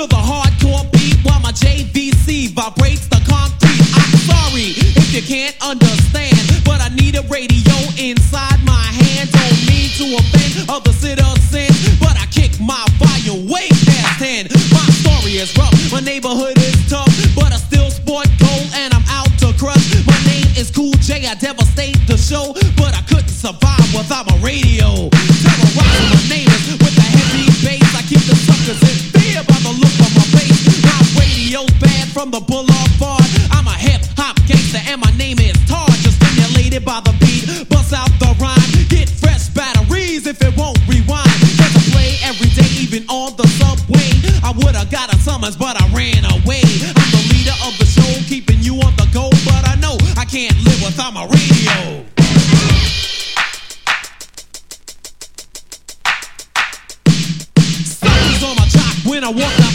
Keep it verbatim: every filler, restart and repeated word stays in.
to the hardcore beat while my J V C vibrates the concrete. I'm sorry if you can't understand, but I need a radio inside my hand. Don't mean to offend other citizens, but I kick my volume way past ten. My story is rough, my neighborhood is tough, but I still sport gold and I'm out to crush. My name is Cool J, I devastate the show, but I couldn't survive without my radio. Terrorizing my neighbors with a heavy bass, I keep the suckers in fear by the look on my face. My radio's bad from the boulevard. I'm a hip hop gangster and my name is Tar. Just stimulated by the beat, bust out the rhyme, get fresh batteries if it won't rewind. Cause I play every day, even on the subway. I would've got a summons, but I ran away. I'm the leader of the show, keeping you on the go, but I know I can't live without my radio. Something's on my jock when I walk down